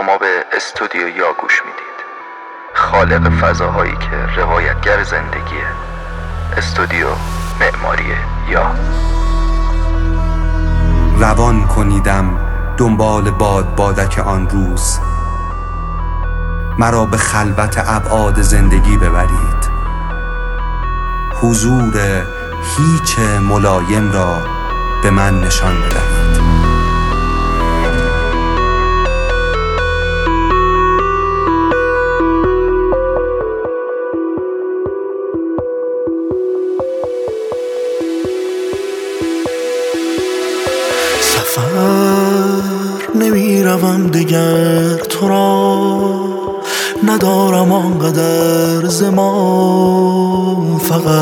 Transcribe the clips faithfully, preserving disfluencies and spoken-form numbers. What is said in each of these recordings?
شما به استودیو یا گوش میدید، خالق فضاهایی که روایتگر زندگیه. استودیو معماری یا. روان کنیدم دنبال باد بادک آن روز، مرا به خلوت ابعاد زندگی ببرید. حضور هیچ ملایم را به من نشان بدهید. سفر نمی روم دیگر، تو را ندارم آنقدر زمان.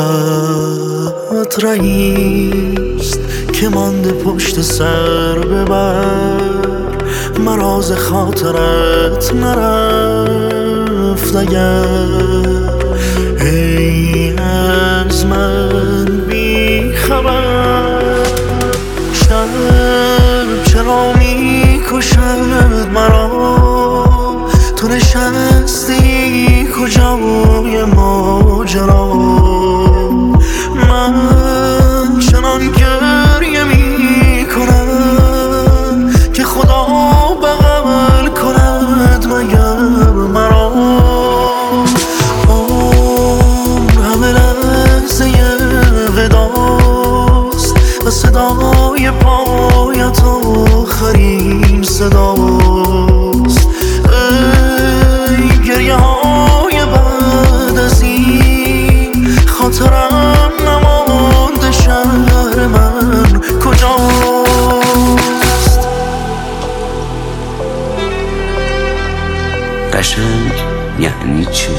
فقط رئیست که مانده پشت سر ببر، مرا ز خاطرت نرفت اگر. ای از من بی خبر، شب چرا می کشد مرا؟ تو نشستی کجای ماجرا؟ من چنان گریه می کنم که خدا بغل کند مگر مرا. عمر همه لحظه وداست و صدای پایت آخرین صداست. ای گریه های بعد از این، خاطرم نمانده شهر من کجاست؟ قشنگ یعنی چی؟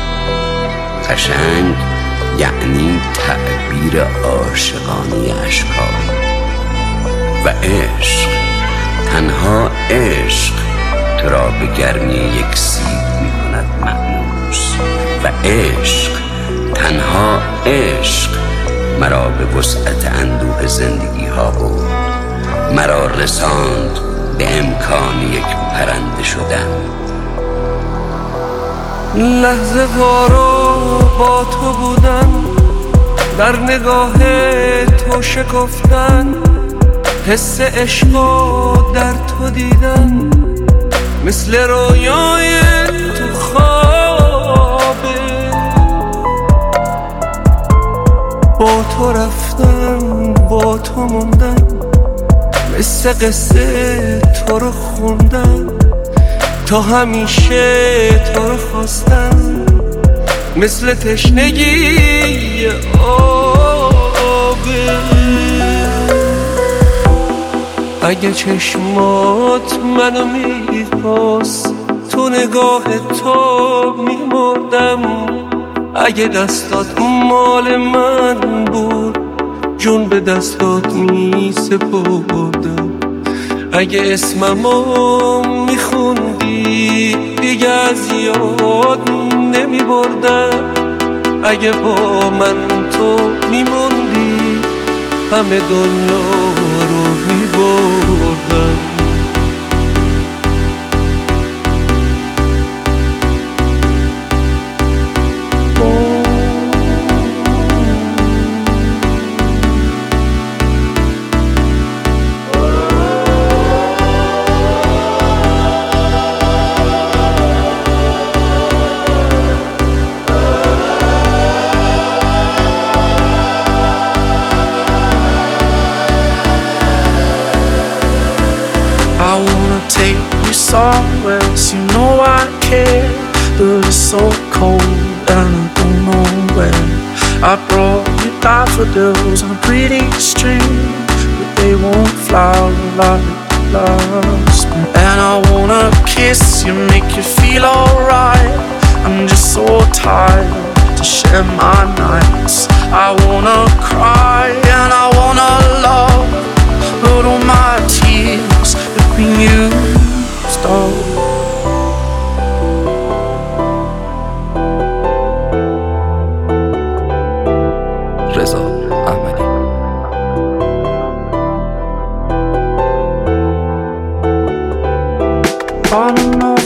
قشنگ یعنی تعبیر عاشقانه اشکال و عشق. تنها عشق تو را به گرمی یک سیب می کند مأنوس و عشق، تنها عشق مرا به وسعت اندوه زندگی ها برد، مرا رساند به امکان یک پرنده شدن. لحظه وارو با تو بودن، در نگاه تو شکفتن، حس عشقو در تو دیدن، مثل رویای تو خوابه. با تو رفتن، با تو موندن، مثل قصه تو رو خوندن، تا همیشه تو رو خواستن، مثل تشنگی آبه. اگه چشمات منو میخواست، تو نگاه تو میمردم. اگه دستات مال من بود، جون به دستات میسپردم. اگه اسممو میخوندی، دیگه از یاد نمیبردم. اگه با من تو میموندی، همه دنیا رو میبردم. I wanna take you somewhere, so you know I care, but it's so cold and I don't know where. I brought you daffodils on a pretty string, but they won't flower like last spring. And I wanna kiss you, make you feel alright. I'm just so tired to share my nights. I wanna cry and I wanna love, but all my tears have been used up. رضا احمدی. On and off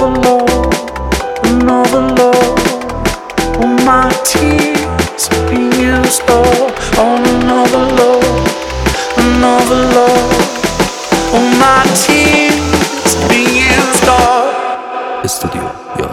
another love. All my tears have been used up on another love, another love. All my tears have been used up. استودیو یا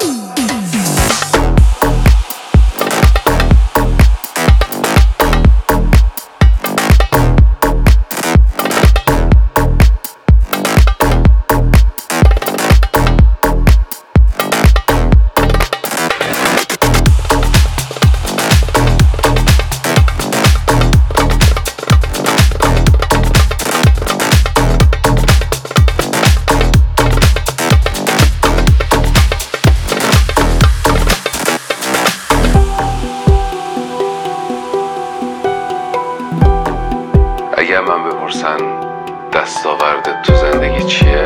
اگه من بپرسن دستاوردت تو زندگی چیه،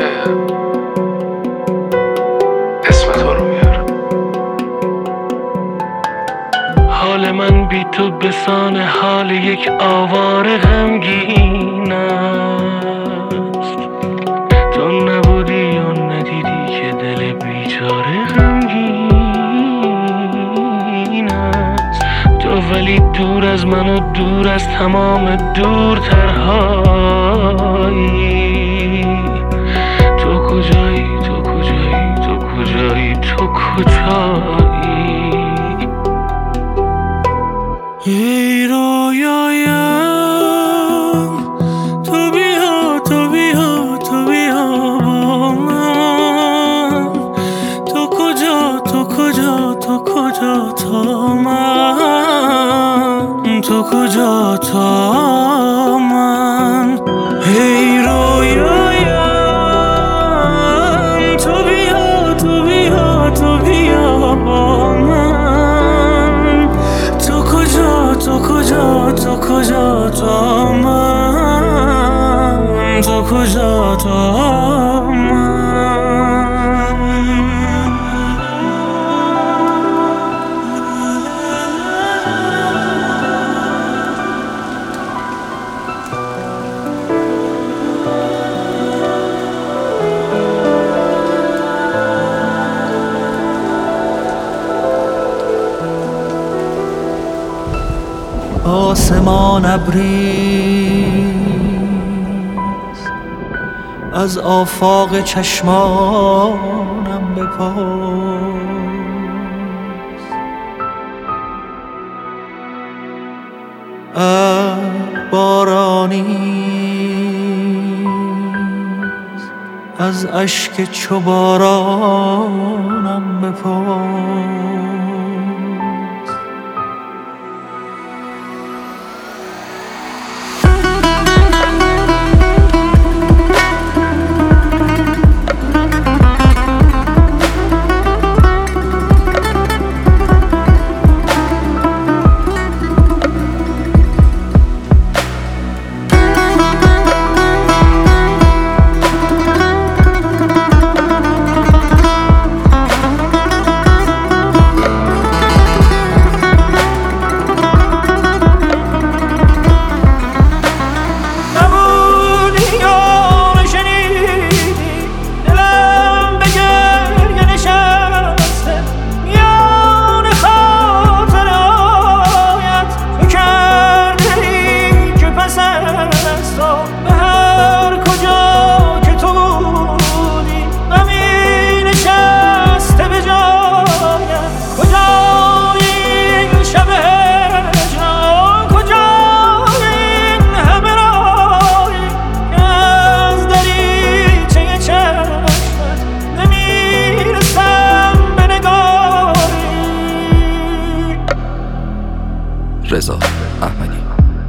اسم تو رو میارم. حال من بی تو بسان حال یک آواره غمگین است. تو نبودی و ندیدی که دل بیچاره غمگین است. تو ولی دور از من و دور از تمام دورترهایی. تو کجایی، تو کجایی، تو کجایی، تو کجایی؟ ای رویایم تو بیا، تو بیا، تو بیا با من. تو کجا، تو کجا، تو کجا تا من، تو کجا تا من. ای رویایم تو بیا، تو بیا، تو بیا با من. تو کجا، تو کجا، تو کجا تا من، تو کجا تا من. آسمان ابریست، از آفاق چشمانم بپرس. ابر بارانیست، از اشک چو بارانم بپرس. رضا احمدی.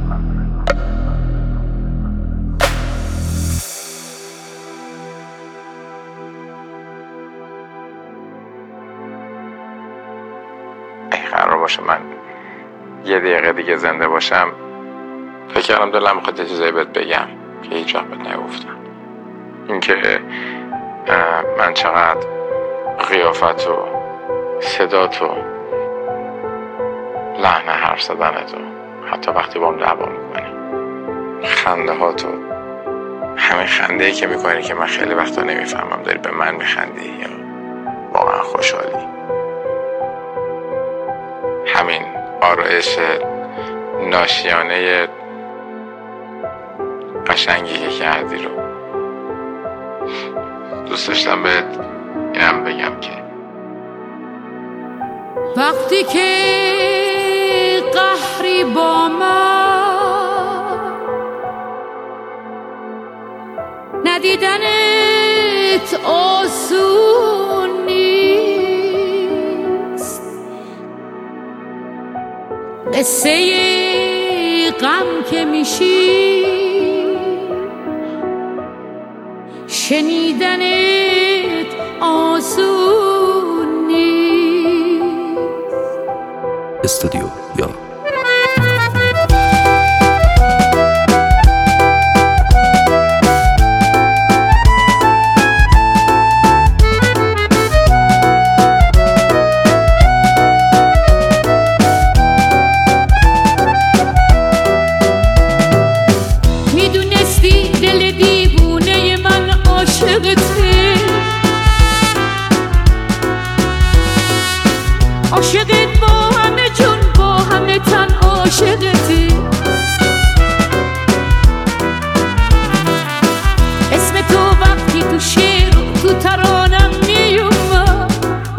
قرار باشه من یه دقیقه دیگه زنده باشم، فکر کردم دلم میخواد یه چیزایی بهت بگم که هیچ وقت بهت نگفتم. اینکه من چقدر قیافت و صدات و لحن حرف زدنت و حتی وقتی با هم دعوا میکنی، خنده هاتو، همین خنده ای که میکنی که من خیلی وقتا نمیفهمم داری به من میخندی یا واقعا خوشحالی. همین آرایش ناشیانه قشنگی که کردی رو دوست داشتم بهت اینم بگم که وقتی که قهری با من ندیدنت آسون نیست، قصه غم که میشی شنیدنت آسون نیست. استودیو یا عاشقت با همه جون با همه تن عاشقتی، اسم تو وقتی تو شعر تو ترانم میومد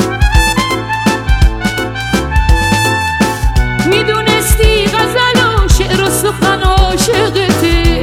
میدونستی غزل و شعر و سخن عاشقتی.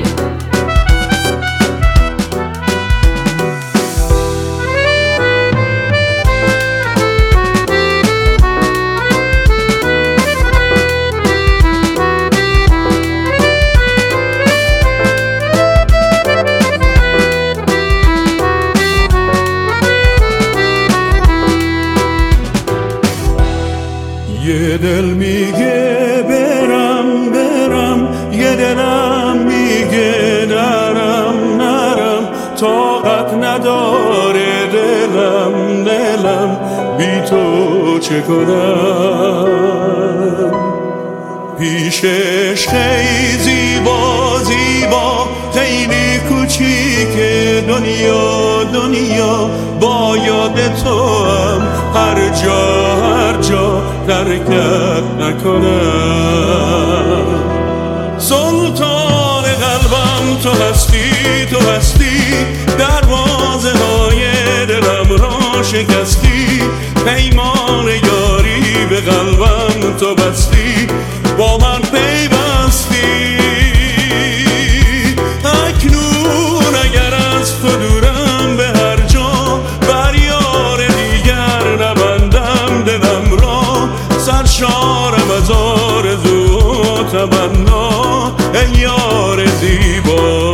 یه دل میگه برم برم، یه دلم میگه نرم نرم، طاقت نداره دلم دلم بی تو چه کنم. پیشش خیلی زیبا زیبا خیلی کوچیکه دنیا دنیا، با یاد تو هم هر جا هر جا ترکت نکنم. سلطان قلبم تو هستی تو هستی، دروازه های دلم را شکستی، پیمان یاری به قلبم تو بستی، با من پیوستی. اکنون اگر از تو دورم به هر جا، بر یار دیگر نبندم دلم را، سرشارم از آرزو و تمنا ای یار زیبا.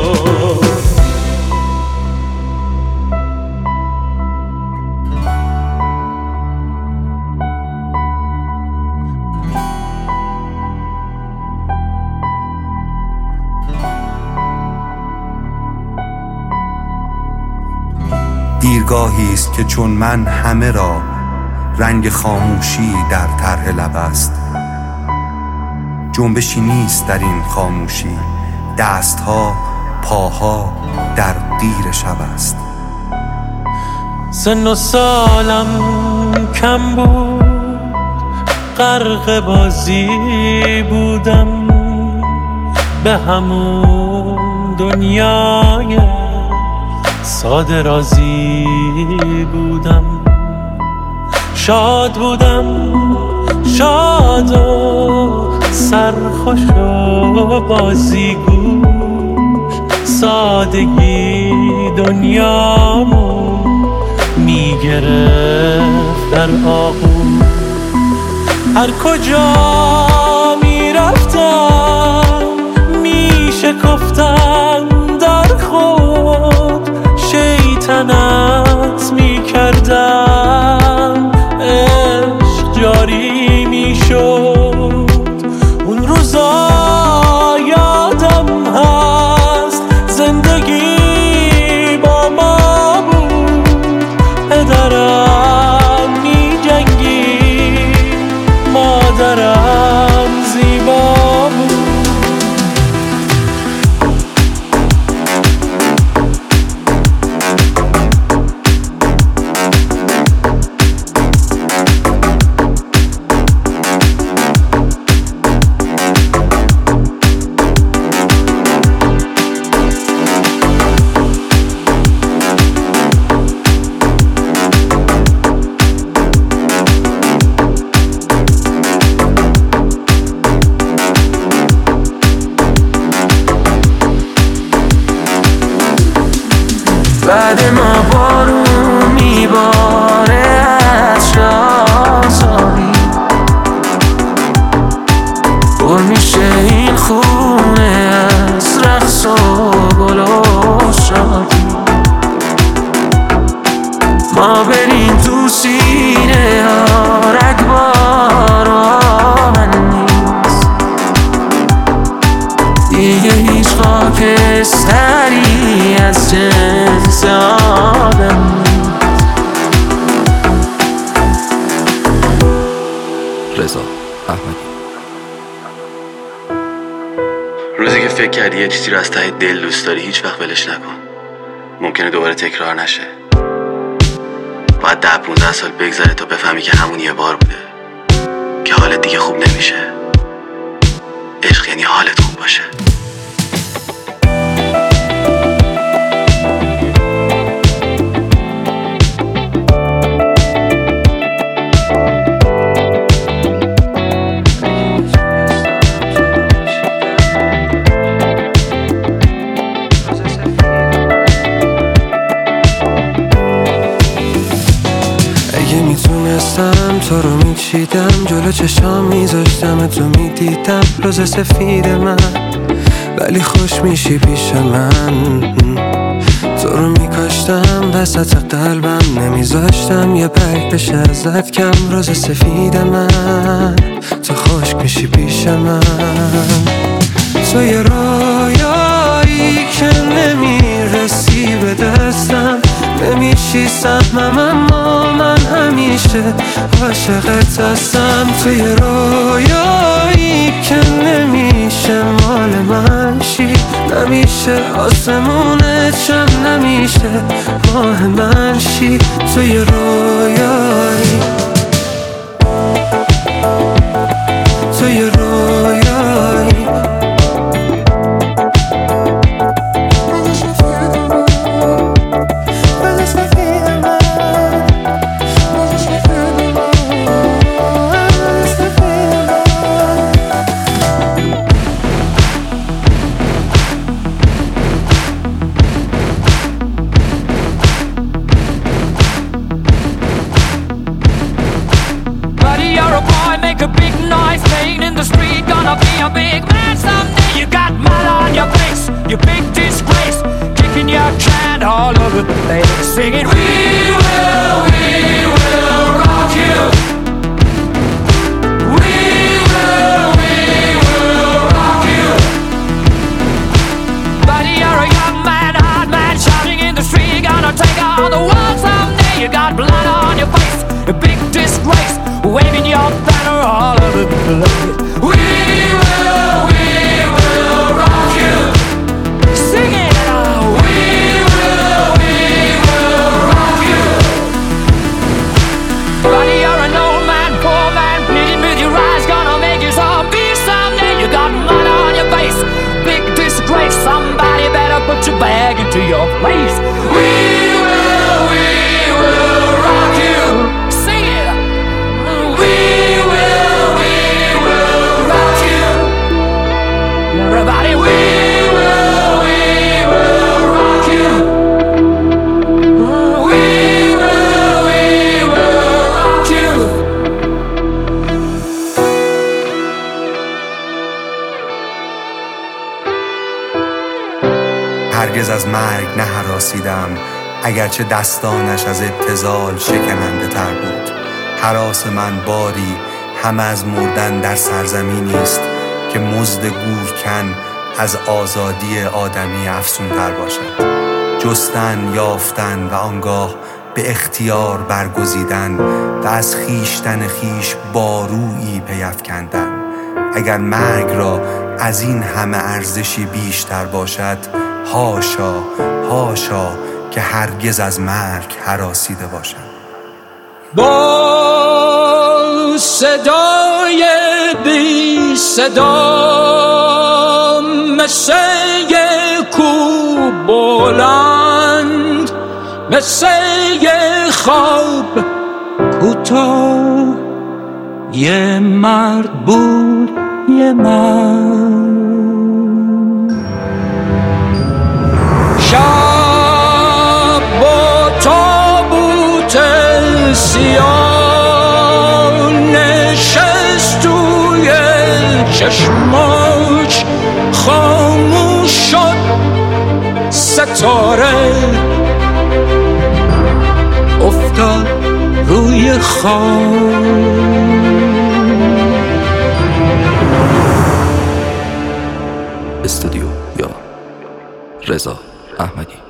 دیرگاهی است که چون من همه را رنگ خاموشی در طرح لب است. جنبشی نیست در این خاموشی، دستها پاها در دیر شب است. سن و سالم کم بود، غرق بازی بودم، به همون دنیای ساده رازی بودم. شاد بودم شاد و سرخوش و بازیگوش، سادگی دنیامو میگرفت در آغوش. هر کجا میرفتم میشکفتم در خود، شیطنت میکردم عشق جاری میشد. اون روزا یادم هست زندگی با ما بود، پدرم میجنگی مادرم زیبا بود. بعد ما بارون میباره از شازاری، پر میشه این خونه از رقص و گل و شادی. ما بریم تو سینه ها رگبار من نیست دیگه، هیچ خاکستری از جنس آدم نیست. رضا احمدی. روزی که فکر کردی یه چیزی رو از ته دل دوست داری هیچ وقت ولش نکن، ممکنه دوباره تکرار نشه. باید ده پونزده سال بگذره تا بفهمی که همون یه بار بوده، که حالت دیگه خوب نمیشه. عشق یعنی حالت خوب باشه. میتونستم تو رو میچیدم، جلو چشام میذاشتم تو میدیدم روز سفید من، ولی خوش میشی پیش من. تو رو میکاشتم وسط قلبم، نمیذاشتم یه برگ بشه ازت کم. روز سفید من تو خشک میشی پیش من. تو یه رویایی که نمیرسی به دستم، نمیشی سهمم اما من همیشه عاشقت هستم. تو یه رویایی که نمیشه مال من شی، نمیشه آسمونت شم، نمیشه ماه من شی. تو یه رویایی، تو یه رویایی، make a big noise playing in the street. Gonna be a big man someday. You got mud on your face, you big disgrace, kicking your can all over the place, singing we will, we will rock you. We will, we will rock you. Buddy, you're a young man, hard man, shouting in the street. Gonna take on the world someday. You got blood on your face, a big disgrace, waving your banner all over the place. We will, we will rock you. Sing it out. We will, we will rock you. Buddy, you're an old man, poor man, pleading with your eyes, gonna make you zombie someday. You got mud on your face, big disgrace. Somebody better put your bag into your place. We will, we will rock you. Sing it. We will, we will rock you. Everybody, we will, we will rock you. We will, we will rock you. هرگز از مرگ نهراسیدم، اگرچه دستانش از ابتذال شکننده تر بود. هراس من باری همه از مردن در سرزمینی است که مزد گورکن از آزادی آدمی افزون تر باشد. جستن، یافتن و آنگاه به اختیار برگزیدن و از خیشتن خیش بارویی پیفکندن. اگر مرگ را از این همه ارزشی بیشتر باشد، هاشا هاشا که هرگز از مرگ هراسیده باشم. با صدای بی صدا مثل یه کوه بلند، مثل یه خواب کوتاه، یه مرد بود یه مرد. شب سیاه نشست توی چشماش، خاموش شد ستاره، افتاد روی خاک. استودیو یا رضا احمدی.